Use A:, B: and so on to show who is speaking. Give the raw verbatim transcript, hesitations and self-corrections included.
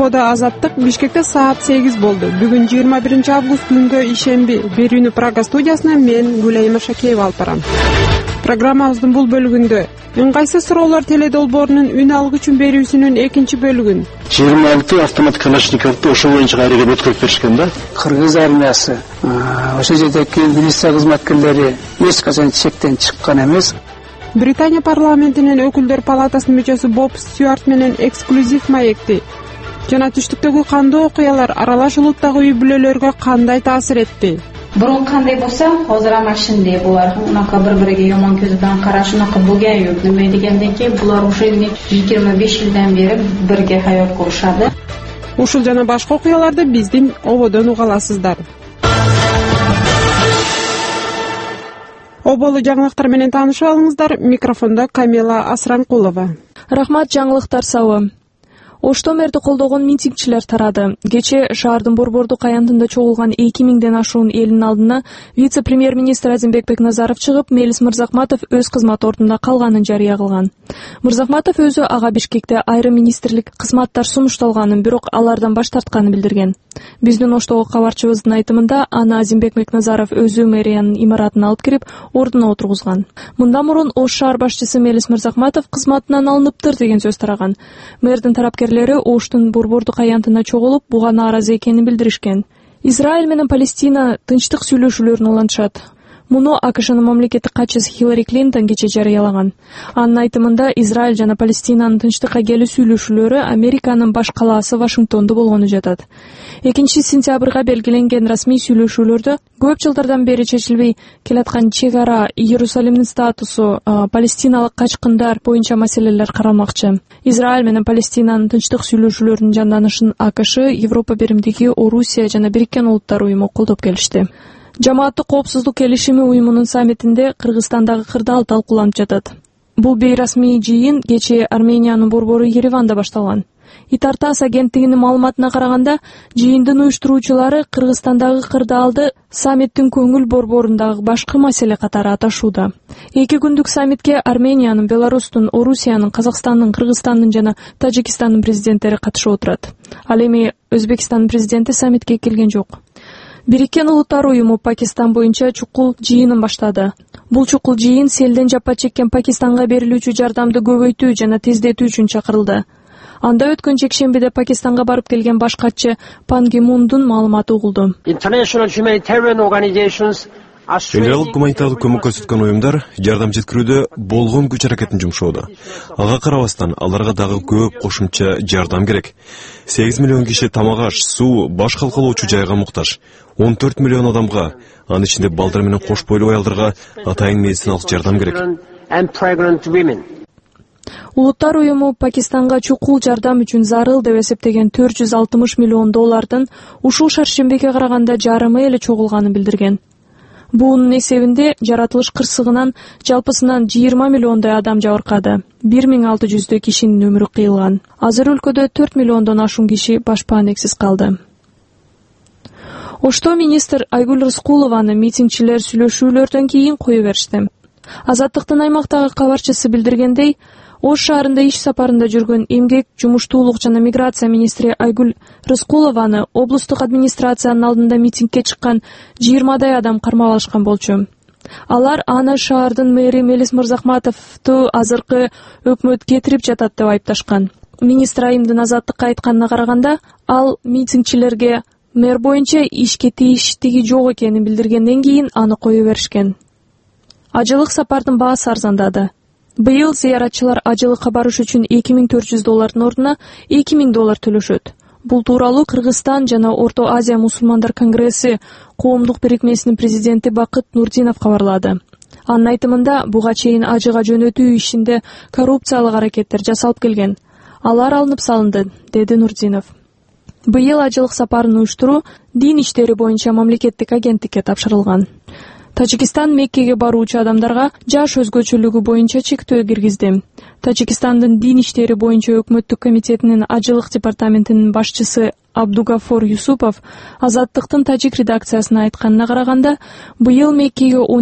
A: Ободо Азаттык Бишкекте саат сегиз болду. Бүгүн жыйырма биринчи август күнгө ишемби. Берүүнү Прага студиясынан мен Гүлайым Шакеева алып барам. Программабыздын бул бөлүгүндө ыңгайсыз суроолор теледолбоорунун үн алгычын берүүсүнүн экинчи бөлүгүн
B: жыйырма алты автомат калашниковду ошол боюнча кайрыгы өткөрүп беришкен да.
C: Кыргыз армиясы ошол жердеги милиция кызматкерлери эч качан чектен чыккан эмес.
A: Британия парламентинин өкүлдөр палатасынын мүчөсү Боб Стюарт менен эксклюзив маекти. Жана түштүктөгү кандуу окуялар аралаш улуттагы үй бүлөлөргө кандай таасир этти?
D: Бурун кандай болсо, азыр ама ошондой. Булар унака бири-бириге жомон көзүнөн караш унака болгон жок. Неме дегенден кийин булар ошо жыйырма беш жылдан бери бирге хаят курушат.
A: Ушул жана башка окуяларды биздин Ободон уга аласыздар. Оболу жаңылыктар менен таанышып алыңыздар. Микрофондо Камила Асранкулова.
E: Рахмат, жаңылыктар сабы. Ошто мэрди колдогон митингчилер тарады. Кече шаардын Борбордук аянтында чогулган эки миңден ашуун элдин алдына вице-премьер-министр Азимбек Бекназаров чыгып, Мелис Мырзахматов өз кызмат ордунда калганын жарыя кылган. Мырзахматов өзү ага Бишкекте айрым министрлик кызматтар сунушталганын, бирок алардан баш тартканын билдирген. Биздин Оштогу кабарчыбыздын айтымында, аны Азимбек Бекназаров өзү мэриянын имаратына алып кирип, ордуна отургузган. Мындан мурун Ош шаар башчысы Мелис Мырзахматов кызматынан алыныптыр деген сөз тараган. Мэрдин тарапкерлери Оштун Борбордук аянтына чогулуп, буга нааразы экенин билдиришкен. Израиль менен Палестина тынчтык сүйлөшүүлөрүн улантышат. Муну АКШнын мамлекеттик катчысы Хиллари Клинтон кече жарыялаган. Анын айтымында Израиль жана Палестинанын тынчтыкка келүү сүйлөшүүлөрү Американын баш калаасы Вашингтондо болгону жатат. экинчи сентябрга белгиленген расмий сүйлөшүүлөрдө көп жылдардан бери чечилбей келаткан чек ара, Иерусалимдин статусу, палестиналык качкындар боюнча маселелер каралмакчы. Израиль менен Палестинанын тынчтык сүйлөшүүлөрүнүн жанданышын АКШ, Европа биримдиги, Орусия жана Бириккен Улуттар уюму колдоп келишти. Жамааттык коопсуздук келишими уюмунун саммитинде Кыргызстандагы кырдаал талкууланып жатат. Бул бейрасмий жыйын кечээ Армениянын борбору Ереванда башталган. Итартас агенттигинин маалыматына караганда, жыйындын уюштуруучулары Кыргызстандагы кырдаалды саммиттин көңүл борборундагы башкы маселе катары аташууда. Эки күндүк саммитке Армениянын, Беларустун, Орусиянын, Казакстандын, Кыргызстандын жана Тажикстандын президенттери катышып отурат. Ал эми Өзбекстандын президенти саммитке келген жок. Бириккен Улуттар уюму Пакистан боюнча чукул жыйынын баштады. Бул чукул жыйын селден жапа чеккен Пакистанга берилүүчү жардамды көбөйтүү жана тездетүү үчүн чакырылды. Анда өткөн жекшембиде Пакистанга барып келген баш катчы Пан Ги Мундун маалыматы угулду.
F: Федералдык гуманитардык көмөк көрсөткөн уюмдар жардам жеткирүүдө болгон күч аракетин жумшоодо. Ага карабастан аларга дагы көп кошумча жардам керек. сегиз миллион киши тамак аш, суу, баш калкалоочу жайга муктаж. он төрт миллион адамга, анын ичинде балдар менен кош бойлуу аялдарга атайын медициналык жардам керек.
E: Улуттар уюму Пакистанга чукул жардам үчүн зарыл деп эсептеген төрт жүз алтымыш миллион доллардын ушул шаршембиге караганда жарымы эле чогулганын билдирген. Буунун эсебинде жаратылыш кырсыгынан жалпысынан жыйырма миллиондой адам жабыркады. бир миң алты жүздөй кишинин өмүрү кыйылган. Азыр өлкөдө төрт миллиондон ашуун киши башпаанексиз калды. Ошто министр Айгүл Рыскулованы митингчилер сүйлөшүүлөрдөн кийин кое беришти. Азаттыктын аймактагы кабарчысы билдиргендей, Ош шаарында иш сапарында жүргөн эмгек, жумуштуулук жана миграция министри Айгүл Рыскулованы облустук администрациянын алдында митингке чыккан жыйырмадай адам кармап алышкан болчу. Алар аны шаардын мэри Мелис Мырзахматовду азыркы өкмөт кетирип жатат деп айыпташкан. Министр айымдын Азаттыкка айтканына караганда, ал митингчилерге мэр боюнча ишке тийиштиги жок экенин билдиргенден кийин аны кое беришкен. Ажылык сапардын баасы арзандады. Быйыл зыяратчылар ажылыкка барыш үчүн эки миң төрт жүз доллардын ордуна эки миң доллар төлөшөт. Бул тууралуу Кыргызстан жана Орто Азия мусулмандар конгресси коомдук бирикмесинин президенти Бакыт Нурдинов кабарлады. Анын айтымында, буга чейин ажыга жөнөтүү ишинде коррупциялык аракеттер жасалып келген. Алар алынып салынды, деди Нурдинов. Быйыл ажылык сапарын уюштуруу дин иштери боюнча мамлекеттик агенттикке тапшырылган. Тажикстан Меккеге баруучу адамдарга жаш өзгөчөлүгү боюнча чектөө киргизди. Тажикстандын дин иштери боюнча өкмөттүк комитетинин ажылык департаментинин башчысы Абдугафор Юсупов Азаттыктын тажик редакциясына айтканына караганда, быйыл Меккеге